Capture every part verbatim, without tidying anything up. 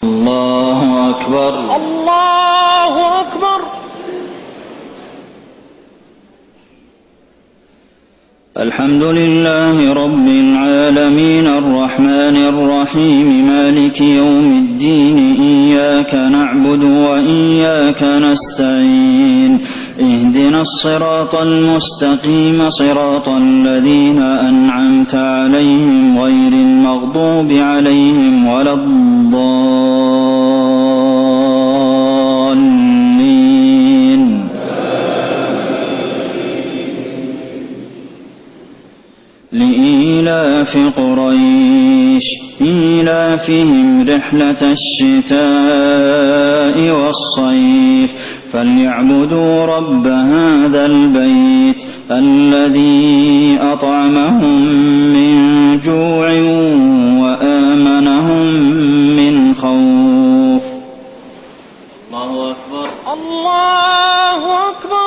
الله أكبر. الله أكبر. الحمد لله رب العالمين الرحمن الرحيم مالك يوم الدين إياك نعبد وإياك نستعين اهدنا الصراط المستقيم صراط الذين أنعمت عليهم غير المغضوب عليهم ولا الضالين. لإيلاف قريش إيلافهم رحلة الشتاء والصيف فليعبدوا رب هذا البيت الذي أطعمهم من جوع وآمنهم من خوف. الله أكبر. الله أكبر.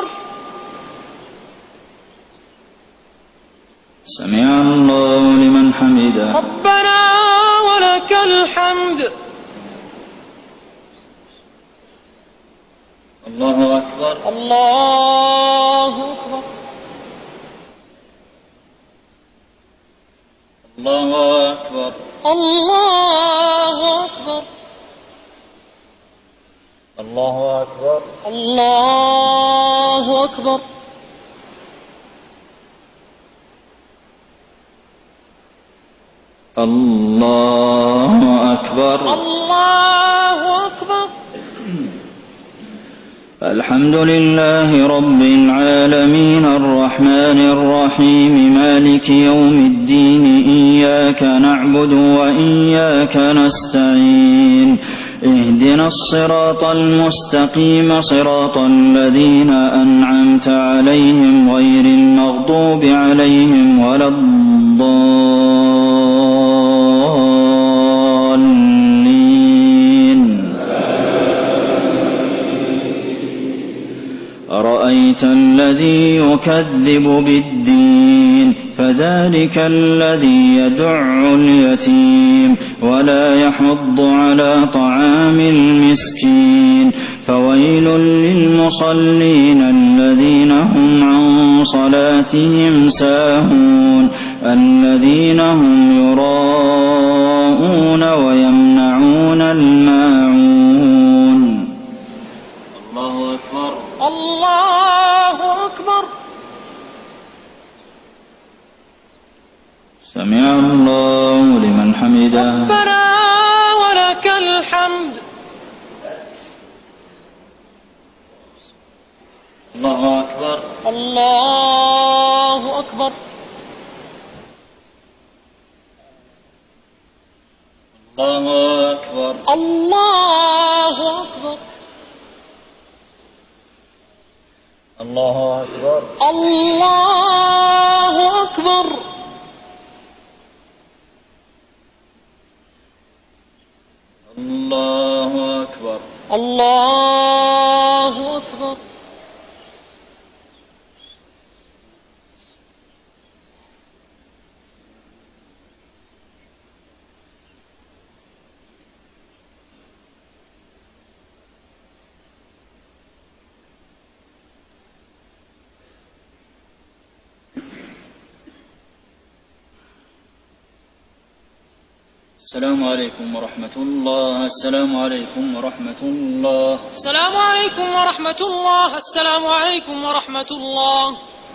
سمع الله لمن حمده. ربنا ولك الحمد. الله أكبر. الله أكبر. الله أكبر. الله أكبر. الله أكبر. الله أكبر. الله أكبر. الله أكبر. الحمد لله رب العالمين الرحمن الرحيم مالك يوم الدين إياك نعبد وإياك نستعين اهدنا الصراط المستقيم صراط الذين أنعمت عليهم غير المغضوب عليهم ولا الضالين. أرأيت الذي يكذب بالدين فذلك الذي يدع اليتيم ولا يحض على طعام المسكين فويل للمصلين الذين هم عن صلاتهم ساهون الذين هم يراءون ويمنعون الماعون. الله أكبر. الله أكبر. سمع الله لمن حمده. ربنا ولك الحمد. الله أكبر. الله أكبر. الله أكبر. الله أكبر. الله أكبر. الله أكبر. الله أكبر. الله أكبر. السلام عليكم ورحمة الله. السلام عليكم ورحمة الله. السلام عليكم ورحمة الله. السلام عليكم ورحمة الله.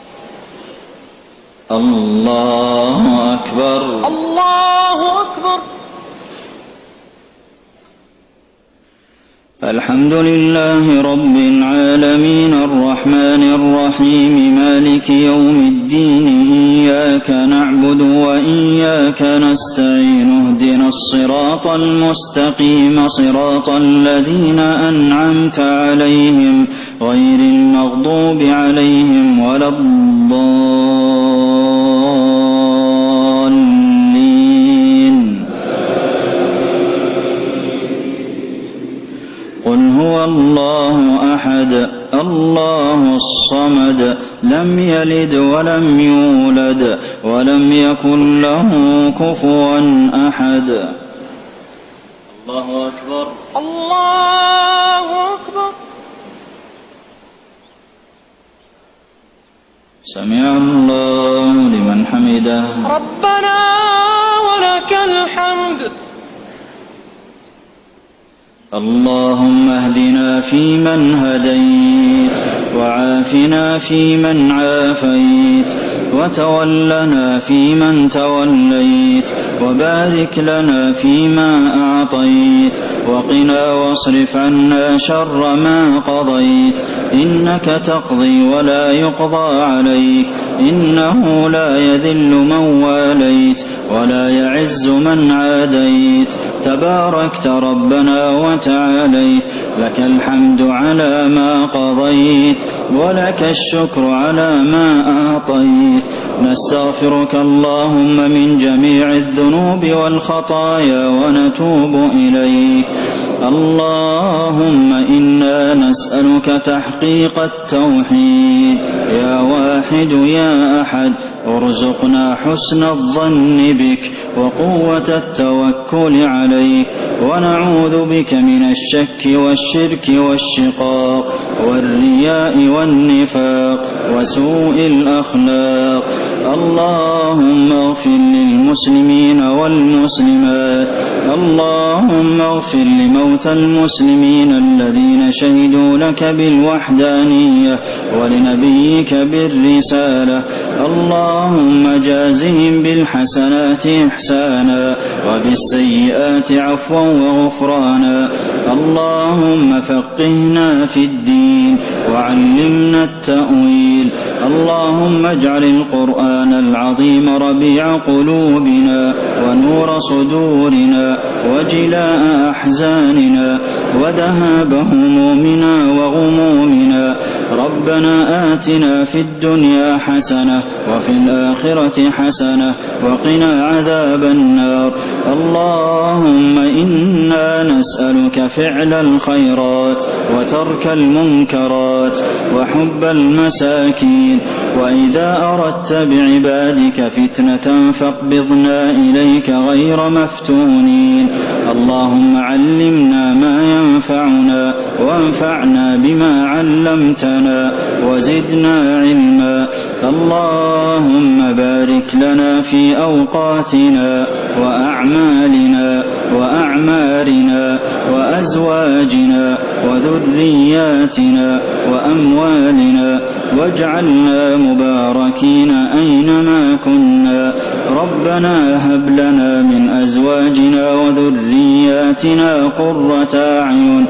الله أكبر. الله أكبر. الحمد لله رب العالمين الرحمن الرحيم مالك يوم الدين إياك نعبد وإياك نستعين اهدنا الصراط المستقيم صراط الذين أنعمت عليهم غير المغضوب عليهم ولا الضالين. قل هو الله أحد الله الصمد لم يلد ولم يولد ولم يكن له كفوا أحد. الله أكبر. الله أكبر. سمع الله لمن حمده. ربنا ولك الحمد. اللهم اهدنا فيمن هديت، وعافنا فيمن عافيت، وتولنا فيمن توليت، وبارك لنا فيما أعطيت، وقنا واصرف عنا شر ما قضيت، إنك تقضي ولا يقضى عليك، إنه لا يذل من واليت ولا يعز من عاديت، تباركت ربنا وتعاليت، لك الحمد على ما قضيت، ولك الشكر على ما أعطيت. نستغفرك اللهم من جميع الذنوب والخطايا ونتوب إليك. اللهم إنا نسألك تحقيق التوحيد، يا واحد يا أحد ارزقنا حسن الظن بك وقوة التوكل عليك، ونعوذ بك من الشك والشرك والشقاق والرياء والنفاق وسوء الأخلاق. اللهم اغفر للمسلمين والمسلمات، اللهم اغفر لموتى المسلمين الذين شهدوا لك بالوحدانية ولنبيك بالرسالة، اللهم جازهم بالحسنات إحسانا وبالسيئات عفوا وغفرانا. اللهم فقهنا في الدين وعلمنا التأويل. اللهم اجعل القرآن العظيم ربيع قلوبنا ونور صدورنا وجلاء أحزاننا وذهاب همومنا وغمومنا. ربنا آتنا في الدنيا حسنة وفي الآخرة حسنة وقنا عذاب النار. اللهم إنا نسألك فعل الخيرات وترك المنكرات وحب المساكين، وإذا أردت بعبادك فتنة فاقبضنا إليك غير مفتونين. اللهم علمنا ما ينفعنا وانفعنا بما علمتنا وزدنا علما. اللهم بارك لنا في أوقاتنا وأعمالنا وأعمارنا وأزواجنا وذرياتنا وأموالنا، واجعلنا مباركين أينما كنا. ربنا هب لنا من أزواجنا وذرياتنا قرة أعين.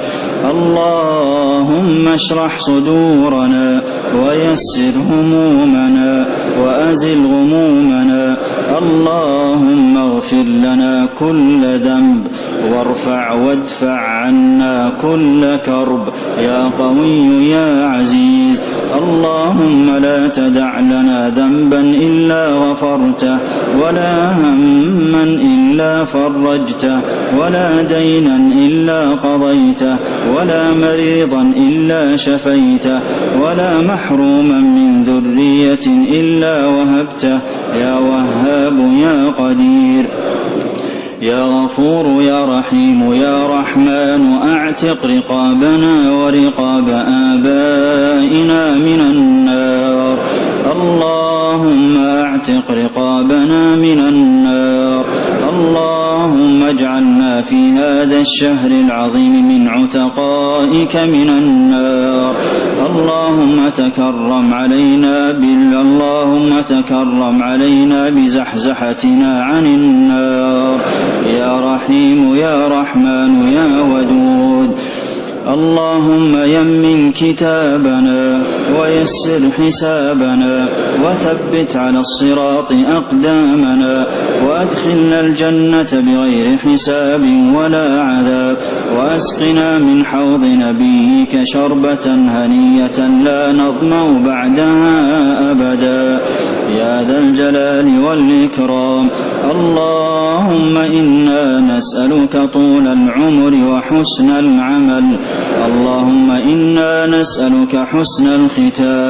اللهم اشرح صدورنا ويسر همومنا وأزل غمومنا. اللهم اغفر لنا كل ذنب وارفع وادفع عنا كل كرب، يا قوي يا عزيز. اللهم لا تدع لنا ذنبا إلا غفرته، ولا هما إلا فرجته، ولا دينا إلا قضيته، ولا مريضا إلا شفيته، ولا محروما من ذرية إلا وهبته، يا وهاب يا قدير. يا غفور يا رحيم يا رحمن، أعتق رقابنا ورقاب آبائنا من النار. اللهم أعتق رقابنا من النار. اللهم اجعلنا في هذا الشهر العظيم من عتقائك من النار. اللهم تكرم علينا بال اللهم تكرم علينا بزحزحتنا عن النار، يا رحيم يا رحمن يا ودود. اللهم يمن كتابنا ويسر حسابنا وثبت على الصراط أقدامنا، وأدخلنا الجنة بغير حساب ولا عذاب، وأسقنا من حوض نبيك شربة هنية لا نظمأ بعدها أبدا، يا ذا الجلال والإكرام. اللهم إنا نسألك طول العمر وحسن العمل. اللهم إنا نسألك حسن الختام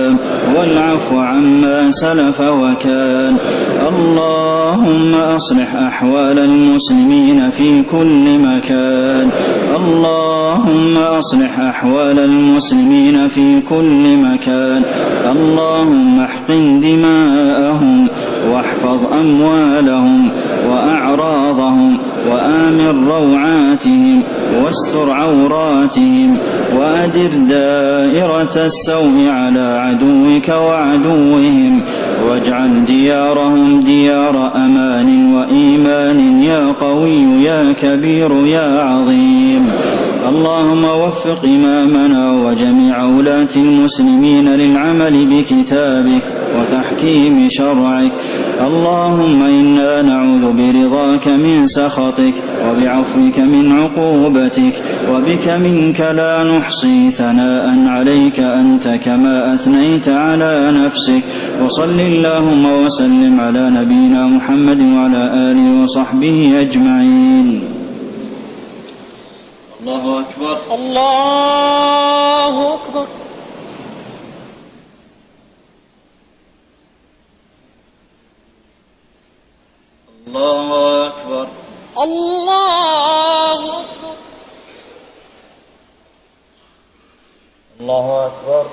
والعفو عما سلف وكان. اللهم أصلح أحوال المسلمين في كل مكان. اللهم أصلح أحوال المسلمين في كل مكان. اللهم احقن دماءهم واحفظ أموالهم وأعراضهم وآمن روعاتهم واستر عوراتهم وأدر دائرة السوء على عدوك وعدوهم واجعل ديارهم ديار أمان وإيمان يا قوي يا كبير يا عظيم. اللهم وفق إمامنا وجميع ولاة المسلمين للعمل بكتابك وتحكيم شرعك. اللهم إنا نعوذ برضاك من سخطك وبعفوك من عقوبتك وبك منك لا نحصي ثناء عليك أنت كما أثنيت على نفسك. وصل اللهم وسلم على نبينا محمد وعلى آله وصحبه أجمعين. الله أكبر. الله أكبر. الله أكبر. الله أكبر. الله أكبر.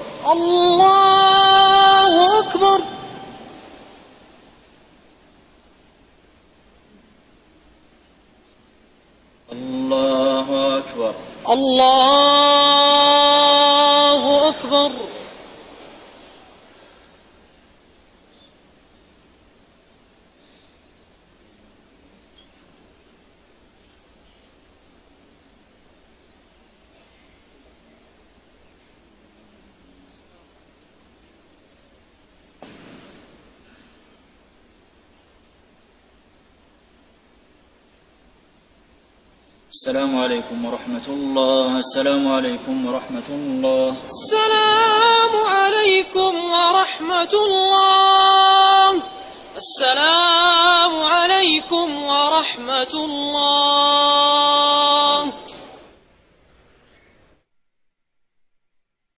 الله أكبر. الله أكبر. الله أكبر. السلام عليكم ورحمة الله. السلام عليكم ورحمة الله. السلام عليكم ورحمة الله. السلام عليكم ورحمة الله.